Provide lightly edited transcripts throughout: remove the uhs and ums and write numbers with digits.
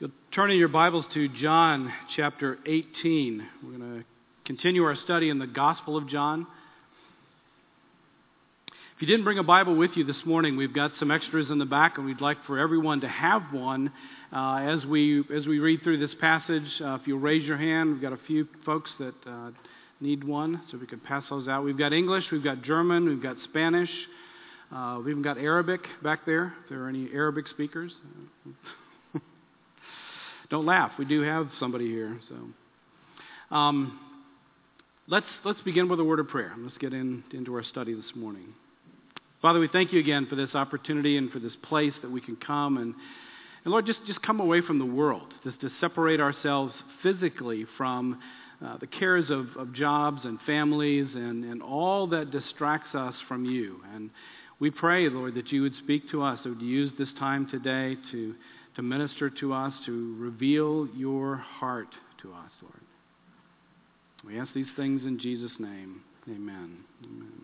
You'll turn in your Bibles to John chapter 18. We're going to continue our study in the Gospel of John. If you didn't bring a Bible with you this morning, we've got some extras in the back, and we'd like for everyone to have one as we read through this passage. If you'll raise your hand, we've got a few folks that need one, so we can pass those out. We've got English, we've got German, we've got Spanish, we've even got Arabic back there, if there are any Arabic speakers. Don't laugh. We do have somebody here. So, let's begin with a word of prayer. Let's get into our study this morning. Father, we thank you again for this opportunity and for this place that we can come and Lord, just come away from the world, just to separate ourselves physically from the cares of jobs and families and all that distracts us from you. And we pray, Lord, that you would speak to us, that you would use this time today to minister to us, to reveal your heart to us, Lord. We ask these things in Jesus' name. Amen. Amen.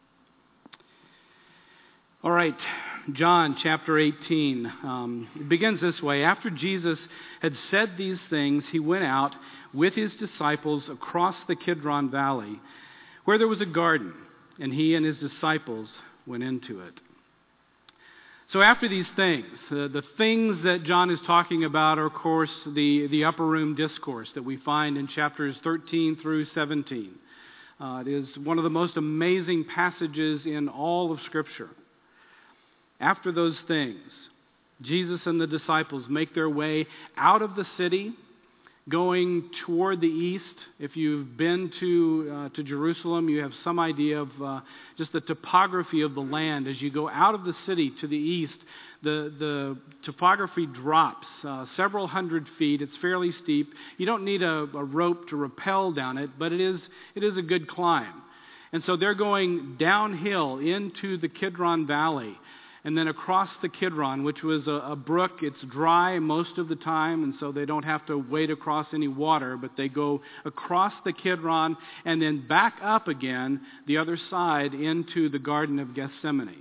All right, John chapter 18. It begins this way. After Jesus had said these things, he went out with his disciples across the Kidron Valley, where there was a garden, and he and his disciples went into it. So after these things, the things that John is talking about are, of course, the upper room discourse that we find in chapters 13 through 17. It is one of the most amazing passages in all of Scripture. After those things, Jesus and the disciples make their way out of the city, going toward the east. If you've been to Jerusalem, you have some idea of just the topography of the land. As you go out of the city to the east, the topography drops several hundred feet. It's fairly steep. You don't need a rope to rappel down it, but it is a good climb. And so they're going downhill into the Kidron Valley, and then across the Kidron, which was a brook. It's dry most of the time, and so they don't have to wade across any water, but they go across the Kidron and then back up again the other side into the Garden of Gethsemane.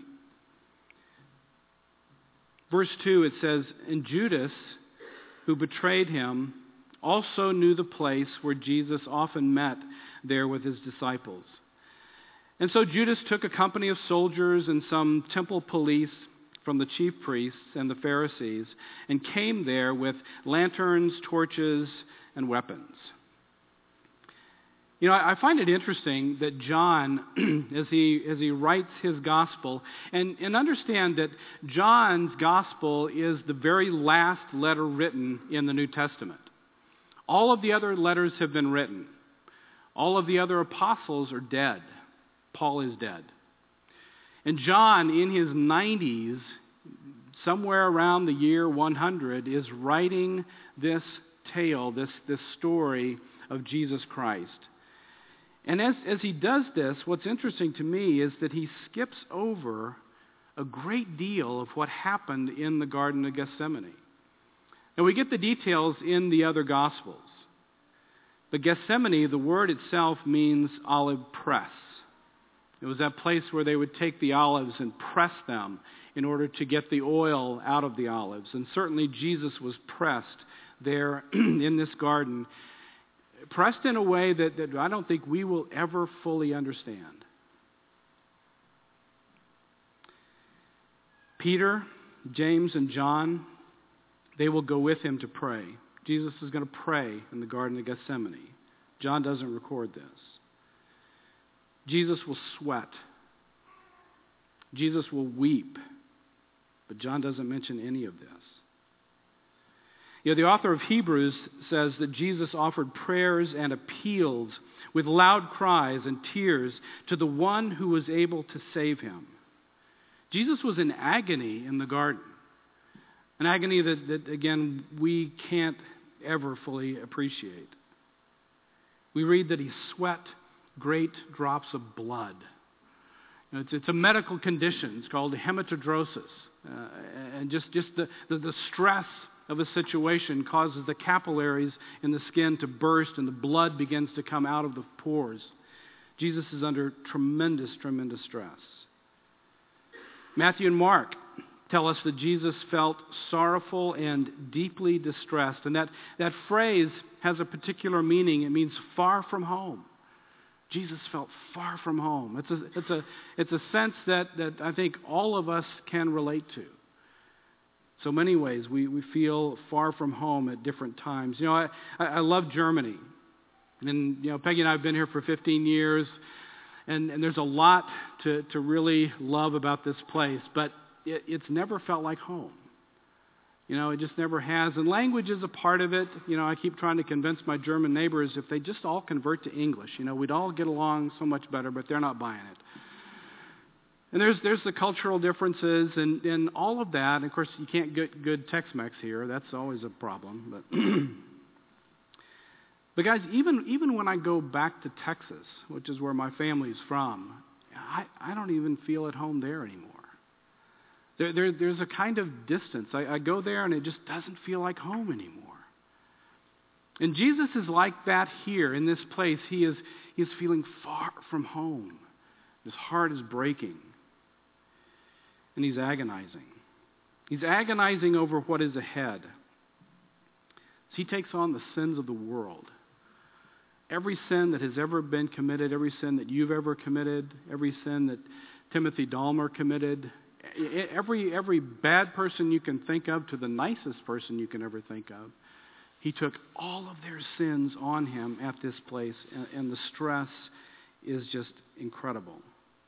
Verse 2, it says, "And Judas, who betrayed him, also knew the place where Jesus often met there with his disciples. And so Judas took a company of soldiers and some temple police from the chief priests and the Pharisees and came there with lanterns, torches, and weapons." You know, I find it interesting that John, as he writes his gospel, and understand that John's gospel is the very last letter written in the New Testament. All of the other letters have been written. All of the other apostles are dead. Paul is dead. And John, in his 90s, somewhere around the year 100, is writing this tale, this story of Jesus Christ. And as he does this, what's interesting to me is that he skips over a great deal of what happened in the Garden of Gethsemane. And we get the details in the other Gospels. But Gethsemane, the word itself means olive press. It was that place where they would take the olives and press them in order to get the oil out of the olives. And certainly Jesus was pressed there in this garden, pressed in a way that I don't think we will ever fully understand. Peter, James, and John, they will go with him to pray. Jesus is going to pray in the Garden of Gethsemane. John doesn't record this. Jesus will sweat. Jesus will weep. But John doesn't mention any of this. You know, the author of Hebrews says that Jesus offered prayers and appeals with loud cries and tears to the one who was able to save him. Jesus was in agony in the garden. An agony that again, we can't ever fully appreciate. We read that he sweat great drops of blood. You know, it's a medical condition. It's called hematidrosis. And just the stress of a situation causes the capillaries in the skin to burst and the blood begins to come out of the pores. Jesus is under tremendous, tremendous stress. Matthew and Mark tell us that Jesus felt sorrowful and deeply distressed. And that phrase has a particular meaning. It means far from home. Jesus felt far from home. It's a sense that I think all of us can relate to. So many ways we feel far from home at different times. You know, I love Germany. And, you know, Peggy and I have been here for 15 years. And there's a lot to really love about this place. But it's never felt like home. You know, it just never has. And language is a part of it. You know, I keep trying to convince my German neighbors if they just all convert to English, you know, we'd all get along so much better, but they're not buying it. And there's the cultural differences and all of that. And of course, you can't get good Tex-Mex here. That's always a problem. But guys, even when I go back to Texas, which is where my family's from, I don't even feel at home there anymore. There's a kind of distance. I go there and it just doesn't feel like home anymore. And Jesus is like that here in this place. He is feeling far from home. His heart is breaking. And he's agonizing. He's agonizing over what is ahead. So he takes on the sins of the world. Every sin that has ever been committed, every sin that you've ever committed, every sin that Timothy Dahmer committed, every bad person you can think of to the nicest person you can ever think of, he took all of their sins on him at this place, and the stress is just incredible.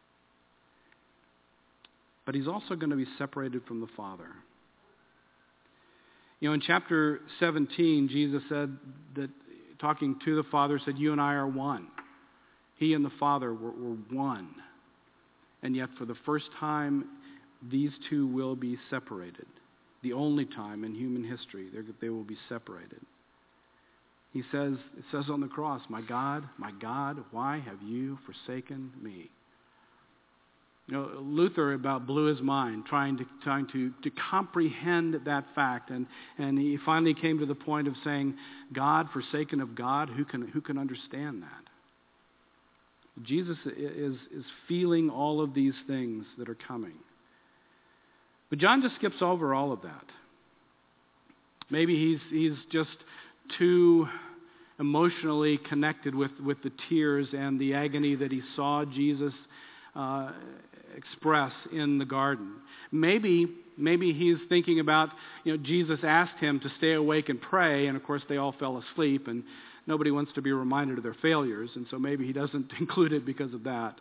But he's also going to be separated from the Father. You know, in chapter 17, Jesus said that, talking to the Father, said, "You and I are one." He and the Father were one. And yet for the first time, these two will be separated. The only time in human history they will be separated. It says on the cross, my God, why have you forsaken me?" You know, Luther about blew his mind trying to comprehend that fact, and he finally came to the point of saying, God, forsaken of God, who can understand that? Jesus is feeling all of these things that are coming. But John just skips over all of that. Maybe he's just too emotionally connected with the tears and the agony that he saw Jesus express in the garden. Maybe he's thinking about, you know, Jesus asked him to stay awake and pray, and of course they all fell asleep, and nobody wants to be reminded of their failures, and so maybe he doesn't include it because of that.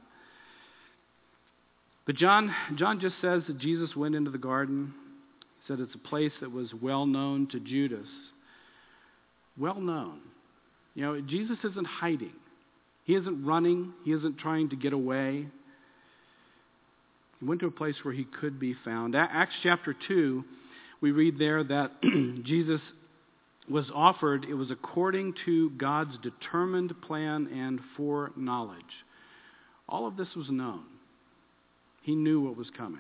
But John just says that Jesus went into the garden. He said it's a place that was well known to Judas. Well known. You know, Jesus isn't hiding. He isn't running. He isn't trying to get away. He went to a place where he could be found. Acts chapter 2, we read there that Jesus was offered, it was according to God's determined plan and foreknowledge. All of this was known. He knew what was coming.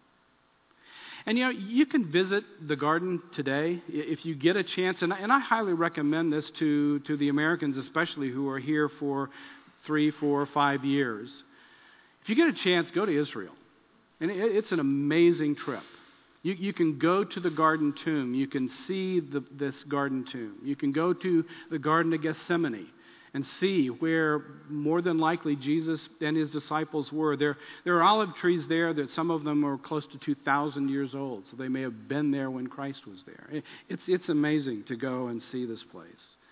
And you know, you can visit the garden today if you get a chance, and I highly recommend this to the Americans especially who are here for 3, 4, 5 years. If you get a chance, go to Israel. And it's an amazing trip. You can go to the garden tomb. You can see this garden tomb. You can go to the Garden of Gethsemane and see where more than likely Jesus and his disciples were. There are olive trees there that some of them are close to 2,000 years old, so they may have been there when Christ was there. It's amazing to go and see this place.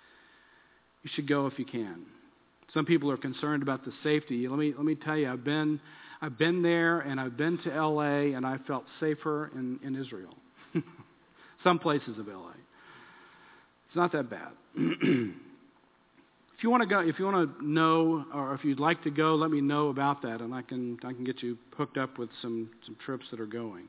You should go if you can. Some people are concerned about the safety. Let me tell you, I've been there and I've been to L.A. and I felt safer in Israel. Some places of L.A. It's not that bad. If you want to go, if you want to know, or if you'd like to go, let me know about that, and I can get you hooked up with some trips that are going.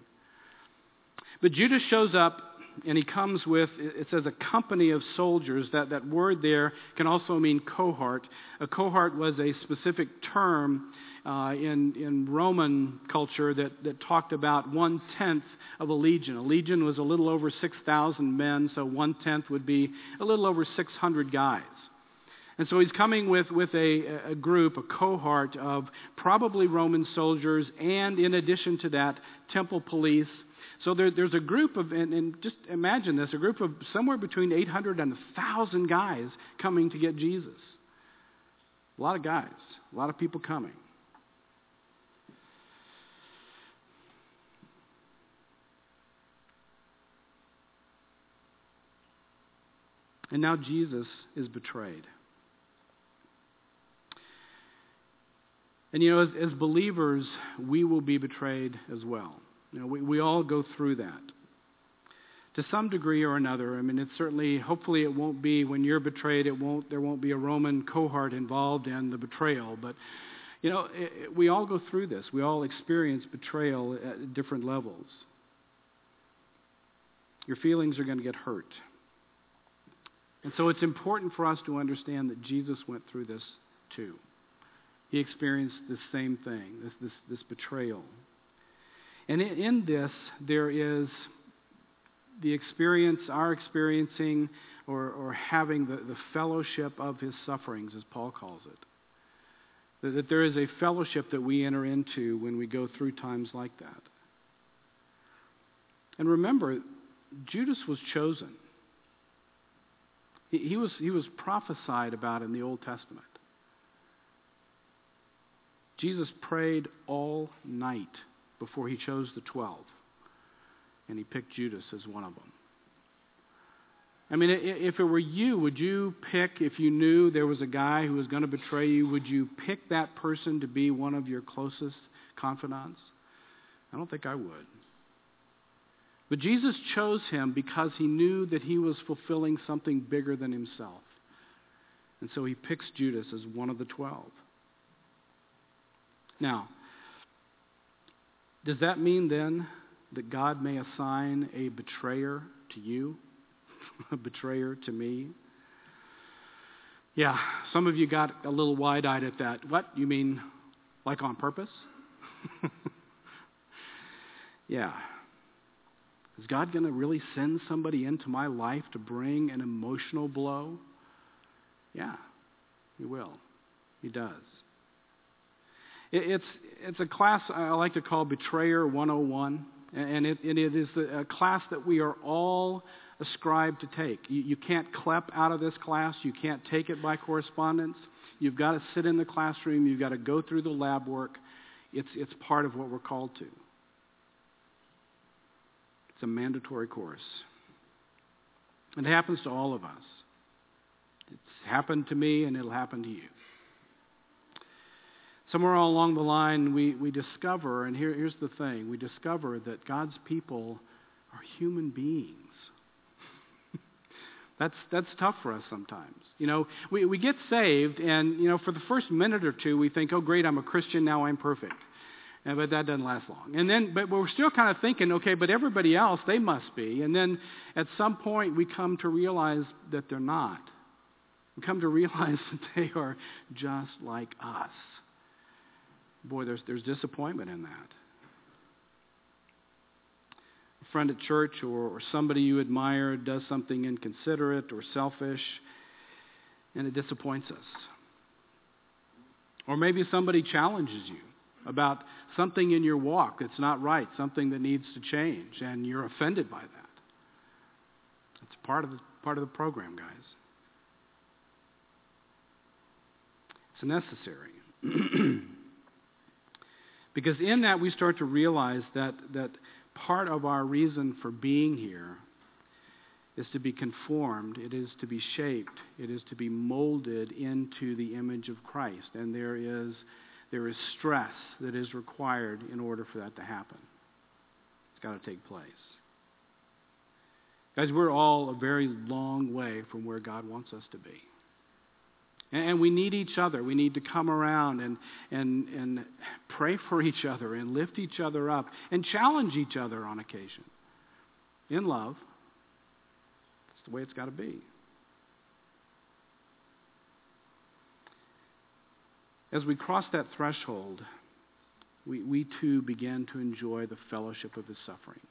But Judas shows up, and he comes with, it says, a company of soldiers. That word there can also mean cohort. A cohort was a specific term in Roman culture that talked about 1/10 of a legion. A legion was a little over 6,000 men, so 1/10 would be a little over 600 guys. And so he's coming with a group, a cohort of probably Roman soldiers, and in addition to that, temple police So there's a group of, and just imagine this, a group of somewhere between 800 and 1,000 guys coming to get Jesus. A lot of guys, a lot of people coming. And now Jesus is betrayed. And as believers, we will be betrayed as well. We all go through that. To some degree or another. I mean, it's certainly, hopefully it won't be when you're betrayed, there won't be a Roman cohort involved in the betrayal. But, we all go through this. We all experience betrayal at different levels. Your feelings are going to get hurt. And so it's important for us to understand that Jesus went through this too. He experienced the same thing, this betrayal. And in this, there is the experience, our experiencing or having the fellowship of his sufferings, as Paul calls it. That there is a fellowship that we enter into when we go through times like that. And remember, Judas was chosen. He was prophesied about in the Old Testament. Jesus prayed all night before he chose the 12. And he picked Judas as one of them. I mean, if it were you, would you pick, if you knew there was a guy who was going to betray you, would you pick that person to be one of your closest confidants? I don't think I would. But Jesus chose him because he knew that he was fulfilling something bigger than himself. And so he picks Judas as one of the 12. Now, does that mean then that God may assign a betrayer to you? A betrayer to me? Yeah, some of you got a little wide-eyed at that. What? You mean like on purpose? Yeah. Is God going to really send somebody into my life to bring an emotional blow? Yeah, he will. He does. It's a class I like to call Betrayer 101, and it is a class that we are all ascribed to take. You can't clep out of this class. You can't take it by correspondence. You've got to sit in the classroom. You've got to go through the lab work. It's part of what we're called to. It's a mandatory course. It happens to all of us. It's happened to me, and it'll happen to you. Somewhere along the line, we discover, and here's the thing, we discover that God's people are human beings. That's tough for us sometimes. We get saved, and, for the first minute or two, we think, oh, great, I'm a Christian, now I'm perfect. But that doesn't last long. But we're still kind of thinking, okay, but everybody else, they must be. And then at some point, we come to realize that they're not. We come to realize that they are just like us. Boy, there's disappointment in that. A friend at church or somebody you admire does something inconsiderate or selfish, and it disappoints us. Or maybe somebody challenges you about something in your walk that's not right, something that needs to change, and you're offended by that. It's part of the program, guys. It's necessary. Because in that we start to realize that part of our reason for being here is to be conformed, it is to be shaped, it is to be molded into the image of Christ. And there is stress that is required in order for that to happen. It's got to take place. Guys, we're all a very long way from where God wants us to be. And we need each other. We need to come around and pray for each other and lift each other up and challenge each other on occasion. In love. That's the way it's got to be. As we cross that threshold, we too begin to enjoy the fellowship of his sufferings.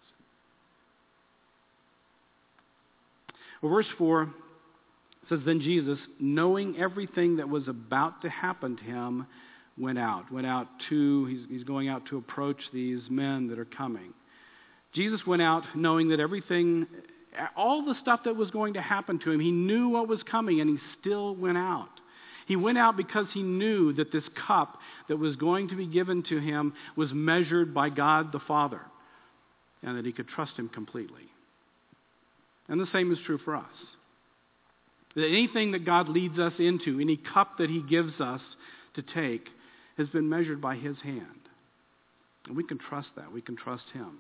Well, verse 4 says, then Jesus, knowing everything that was about to happen to him, went out he's going out to approach these men that are coming Jesus went out knowing that everything, all the stuff that was going to happen to him, he knew what was coming, and he still went out. He went out because he knew that this cup that was going to be given to him was measured by God the Father, and that he could trust him completely. And the same is true for us. That anything that God leads us into, any cup that he gives us to take, has been measured by his hand. And we can trust that. We can trust him.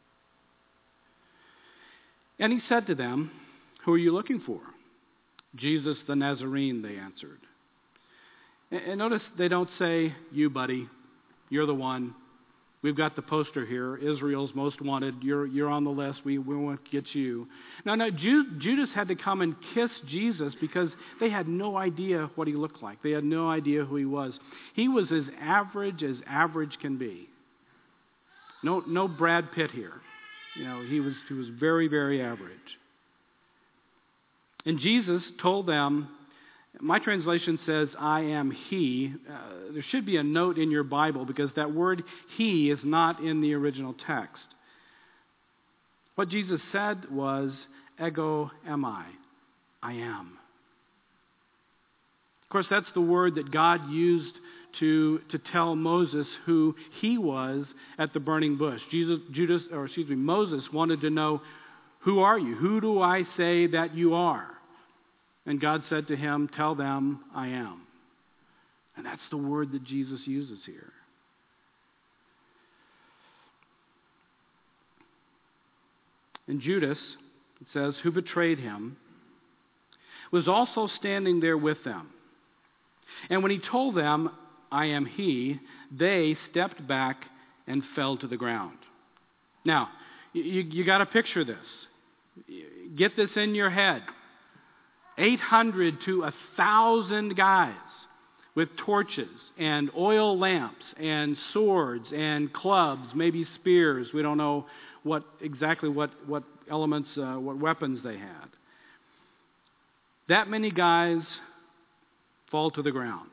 And he said to them, "Who are you looking for?" "Jesus the Nazarene," they answered. And notice they don't say, "You, buddy, you're the one. We've got the poster here, Israel's most wanted. You're on the list. We want to get you." No, Judas had to come and kiss Jesus because they had no idea what he looked like. They had no idea who he was. He was as average can be. No Brad Pitt here. He was very, very average. And Jesus told them, my translation says, "I am he." There should be a note in your Bible because that word "he" is not in the original text. What Jesus said was, "Ego eimi," I am. Of course, that's the word that God used to tell Moses who he was at the burning bush. Moses wanted to know, "Who are you? Who do I say that you are?" And God said to him, "Tell them I am." And that's the word that Jesus uses here. And Judas, it says, who betrayed him, was also standing there with them. And when he told them, "I am he," they stepped back and fell to the ground. Now, you got to picture this. Get this in your head. 800 to 1,000 guys with torches and oil lamps and swords and clubs, maybe spears. We don't know what elements, what weapons they had. That many guys fall to the ground.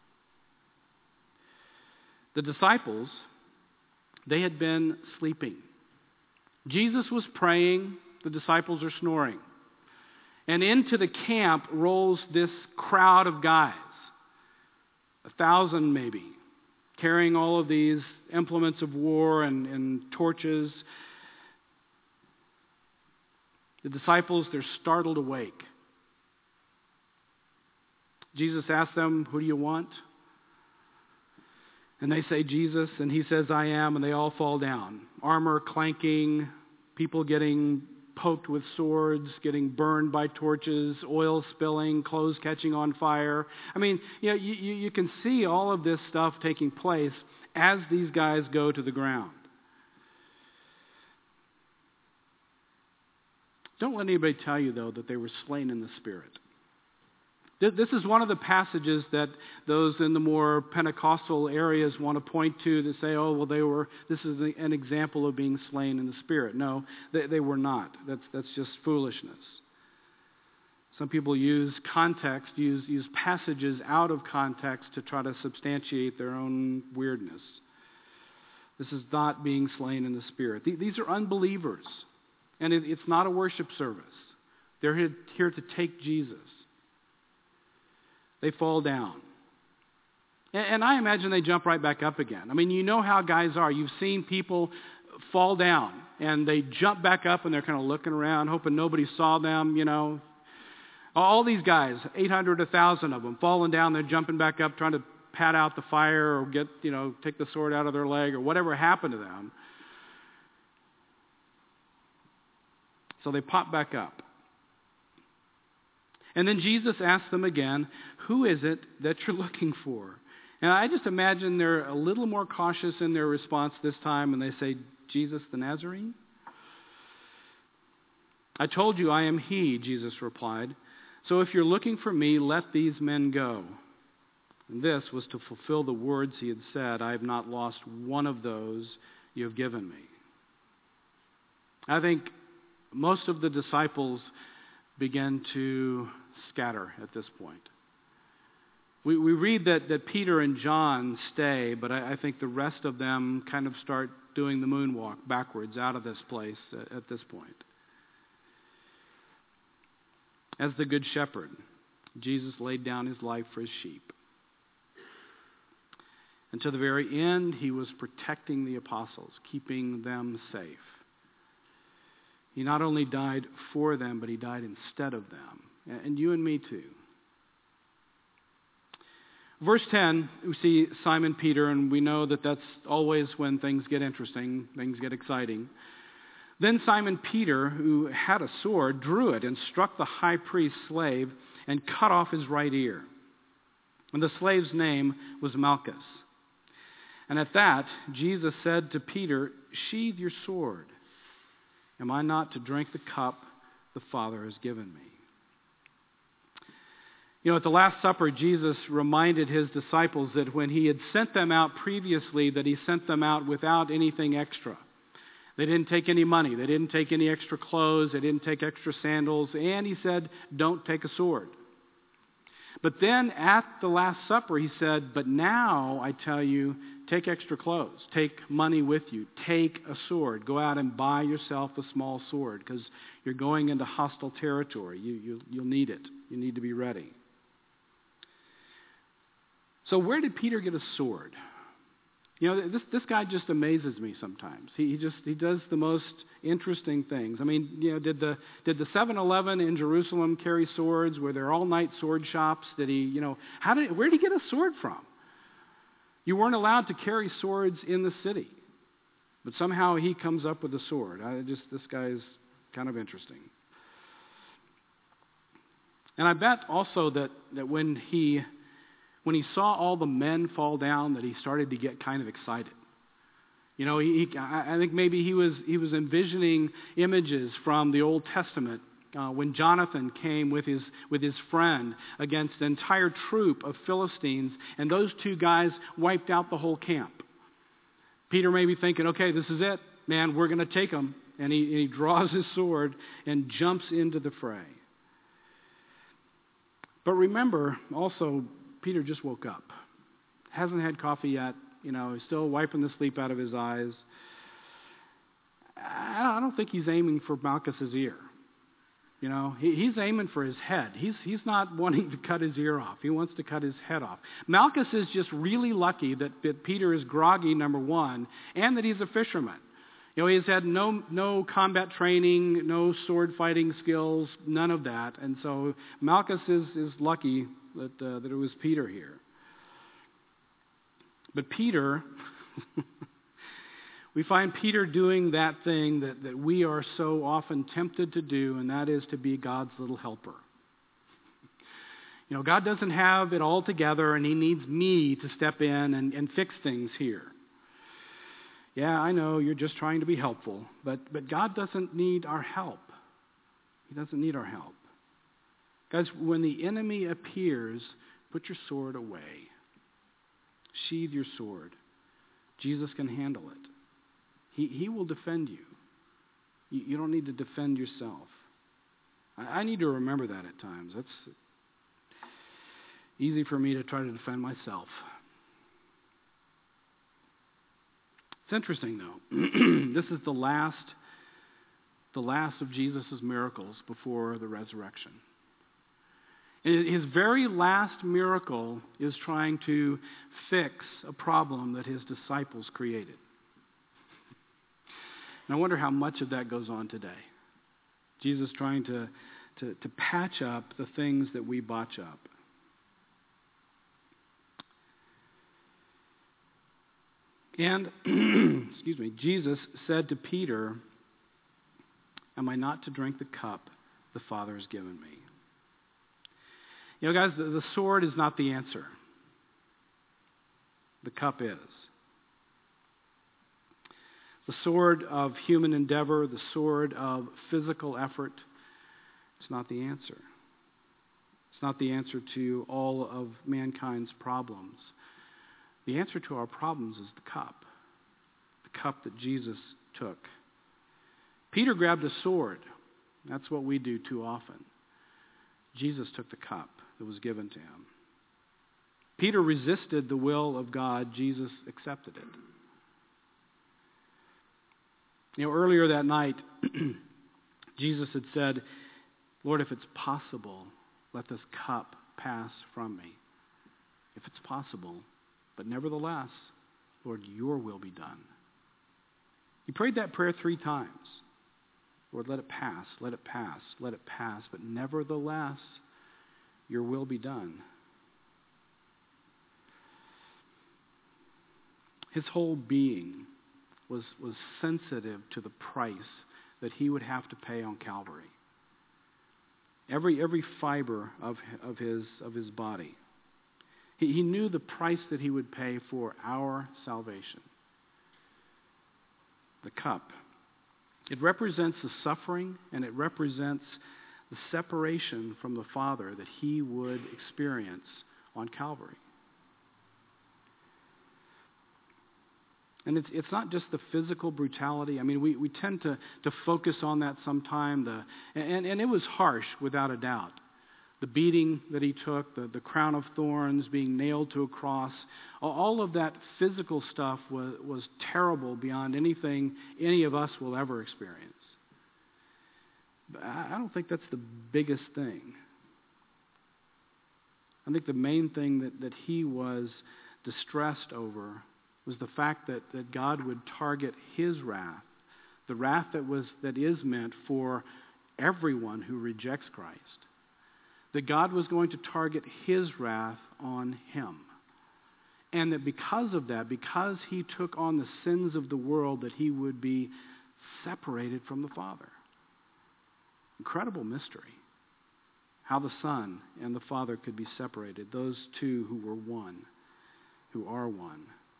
The disciples, they had been sleeping. Jesus was praying, the disciples are snoring. And into the camp rolls this crowd of guys, 1,000 maybe, carrying all of these implements of war and torches. The disciples, they're startled awake. Jesus asks them, "Who do you want?" And they say, "Jesus," and he says, "I am," and they all fall down. Armor clanking, people getting poked with swords, getting burned by torches, oil spilling, clothes catching on fire. I mean, you can see all of this stuff taking place as these guys go to the ground. Don't let anybody tell you, though, that they were slain in the Spirit. This is one of the passages that those in the more Pentecostal areas want to point to say, "Oh, well, this is an example of being slain in the Spirit." No, they were not. That's just foolishness. Some people use passages out of context to try to substantiate their own weirdness. This is not being slain in the Spirit. These are unbelievers, and it's not a worship service. They're here to take Jesus. They fall down. And I imagine they jump right back up again. I mean, you know how guys are. You've seen people fall down, and they jump back up, and they're kind of looking around, hoping nobody saw them, All these guys, 800, 1,000 of them, falling down, they're jumping back up, trying to pat out the fire or take the sword out of their leg or whatever happened to them. So they pop back up. And then Jesus asked them again, "Who is it that you're looking for?" And I just imagine they're a little more cautious in their response this time, and they say, "Jesus the Nazarene?" "I told you I am he," Jesus replied. "So if you're looking for me, let these men go." And this was to fulfill the words he had said, "I have not lost one of those you have given me." I think most of the disciples began to scatter at this point. We read that Peter and John stay, but I think the rest of them kind of start doing the moonwalk backwards out of this place at this point. As the Good Shepherd, Jesus laid down his life for his sheep. And to the very end, he was protecting the apostles, keeping them safe. He not only died for them, but he died instead of them. And you and me too. Verse 10, we see Simon Peter, and we know that that's always when things get interesting, things get exciting. Then Simon Peter, who had a sword, drew it and struck the high priest's slave and cut off his right ear. And the slave's name was Malchus. And at that, Jesus said to Peter, "Sheathe your sword. Am I not to drink the cup the Father has given me?" You know, at the Last Supper, Jesus reminded his disciples that when he had sent them out previously, that he sent them out without anything extra. They didn't take any money. They didn't take any extra clothes. They didn't take extra sandals. And he said, don't take a sword. But then at the Last Supper, he said, but now I tell you, take extra clothes. Take money with you. Take a sword. Go out and buy yourself a small sword because you're going into hostile territory. You'll need it. You need to be ready. So where did Peter get a sword? You know, this guy just amazes me sometimes. He does the most interesting things. I mean, you know, did the 7-Eleven in Jerusalem carry swords? Were there all-night sword shops? Where did he get a sword from? You weren't allowed to carry swords in the city, but somehow he comes up with a sword. This guy is kind of interesting. And I bet also that when he saw all the men fall down, that he started to get kind of excited. You know, I think maybe he was envisioning images from the Old Testament when Jonathan came with his friend against an entire troop of Philistines, and those two guys wiped out the whole camp. Peter may be thinking, okay, this is it, man, we're going to take them. And he draws his sword and jumps into the fray. But remember, also, Peter just woke up. Hasn't had coffee yet. You know, he's still wiping the sleep out of his eyes. I don't think he's aiming for Malchus's ear. You know, he's aiming for his head. He's not wanting to cut his ear off. He wants to cut his head off. Malchus is just really lucky that Peter is groggy, number one, and that he's a fisherman. You know, he's had no combat training, no sword fighting skills, none of that. And so Malchus is lucky that it was Peter here. But Peter, we find Peter doing that thing that we are so often tempted to do, and that is to be God's little helper. You know, God doesn't have it all together, and he needs me to step in and fix things here. Yeah, I know you're just trying to be helpful, but God doesn't need our help. He doesn't need our help. Guys, when the enemy appears, put your sword away. Sheathe your sword. Jesus can handle it. He will defend you. You don't need to defend yourself. I need to remember that at times. That's easy for me to try to defend myself. It's interesting, though. This is the last of Jesus' miracles before the resurrection. His very last miracle is trying to fix a problem that his disciples created. And I wonder how much of that goes on today. Jesus trying to patch up the things that we botch up. And, Jesus said to Peter, "Am I not to drink the cup the Father has given me?" You know, guys, the sword is not the answer. The cup is. The sword of human endeavor, the sword of physical effort, it's not the answer. It's not the answer to all of mankind's problems. The answer to our problems is the cup that Jesus took. Peter grabbed a sword. That's what we do too often. Jesus took the cup that was given to him. Peter resisted the will of God. Jesus accepted it. Earlier that night, Jesus had said, Lord, if it's possible, let this cup pass from me. If it's possible, but nevertheless, Lord, your will be done. He prayed that prayer 3 times. Lord, let it pass, let it pass, let it pass, but nevertheless, your will be done. His whole being was sensitive to the price that he would have to pay on Calvary. Every fiber of his body. He knew the price that he would pay for our salvation. The cup. It represents the suffering, and it represents the separation from the Father that he would experience on Calvary. And it's not just the physical brutality. I mean, we tend to focus on that sometime. And it was harsh, without a doubt. The beating that he took, the crown of thorns, being nailed to a cross, all of that physical stuff was terrible beyond anything any of us will ever experience. But I don't think that's the biggest thing. I think the main thing that he was distressed over was the fact that God would target his wrath, the wrath that is meant for everyone who rejects Christ. That God was going to target his wrath on him. And that because of that, because he took on the sins of the world, that he would be separated from the Father. Incredible mystery. How the Son and the Father could be separated. Those two who were one, who are one.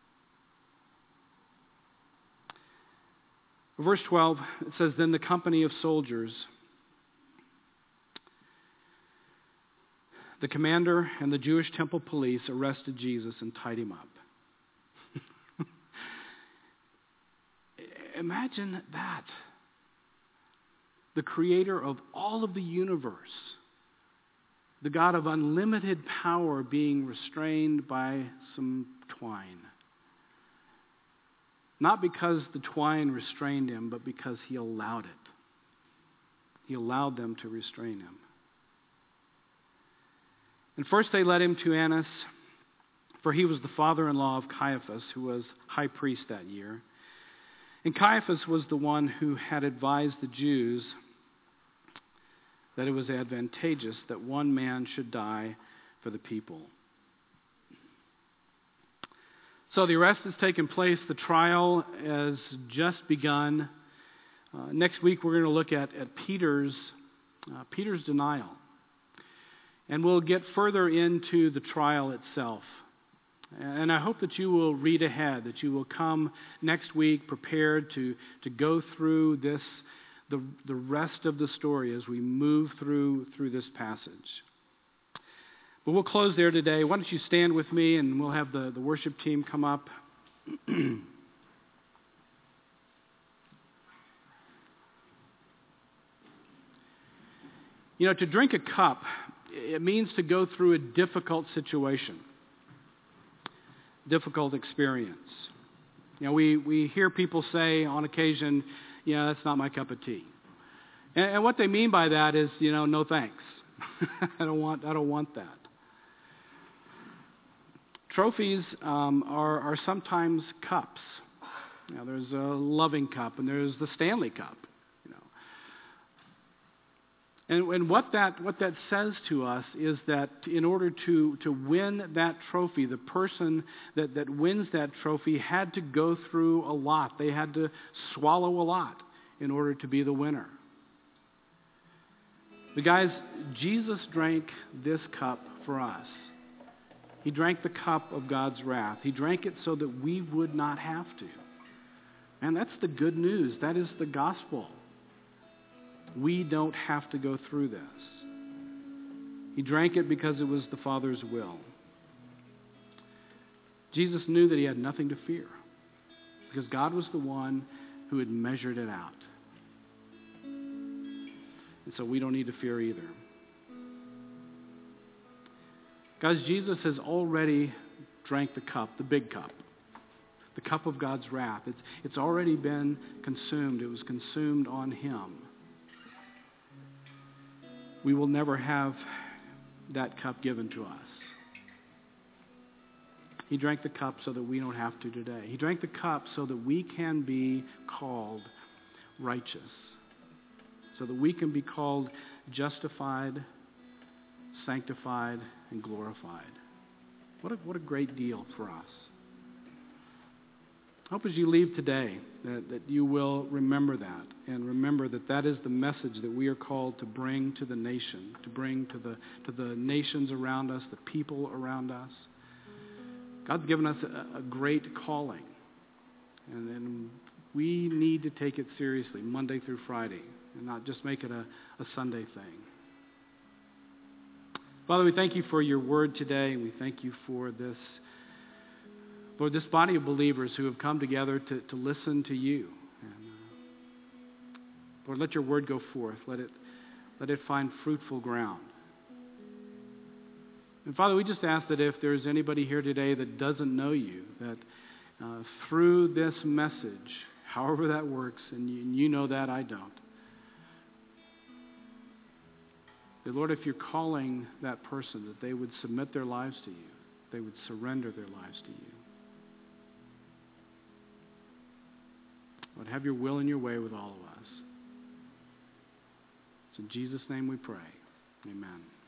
Verse 12, it says, Then the company of soldiers, the commander and the Jewish temple police arrested Jesus and tied him up. Imagine that. The creator of all of the universe, the God of unlimited power, being restrained by some twine. Not because the twine restrained him, but because he allowed it. He allowed them to restrain him. And first they led him to Annas, for he was the father-in-law of Caiaphas, who was high priest that year. And Caiaphas was the one who had advised the Jews that it was advantageous that one man should die for the people. So the arrest has taken place. The trial has just begun. Next week we're going to look at Peter's denial. And we'll get further into the trial itself. And I hope that you will read ahead, that you will come next week prepared to go through the rest of the story as we move through this passage. But we'll close there today. Why don't you stand with me, and we'll have the worship team come up. To drink a cup, it means to go through a difficult situation, difficult experience. We hear people say on occasion, that's not my cup of tea. And what they mean by that is, no thanks. I don't want that. Trophies are sometimes cups. There's a loving cup and there's the Stanley Cup. And what that says to us is that in order to win that trophy, the person that wins that trophy had to go through a lot. They had to swallow a lot in order to be the winner. But guys, Jesus drank this cup for us. He drank the cup of God's wrath. He drank it so that we would not have to. And that's the good news. That is the gospel. We don't have to go through this. He drank it because it was the Father's will. Jesus knew that he had nothing to fear because God was the one who had measured it out. And so we don't need to fear either. Guys, Jesus has already drank the cup, the big cup, the cup of God's wrath. It's already been consumed. It was consumed on him. We will never have that cup given to us. He drank the cup so that we don't have to today. He drank the cup so that we can be called righteous, so that we can be called justified, sanctified, and glorified. What a great deal for us. I hope as you leave today that you will remember that, and remember that that is the message that we are called to bring to the nation, to bring to the nations around us, the people around us. God's given us a great calling, and we need to take it seriously Monday through Friday and not just make it a Sunday thing. Father, we thank you for your word today, and we thank you for this, Lord, this body of believers who have come together to listen to you. And, Lord, let your word go forth. Let it find fruitful ground. And Father, we just ask that if there's anybody here today that doesn't know you, that through this message, however that works, and you know that, I don't, that, Lord, if you're calling that person, that they would submit their lives to you, they would surrender their lives to you. Lord, have your will and your way with all of us. It's in Jesus' name we pray. Amen.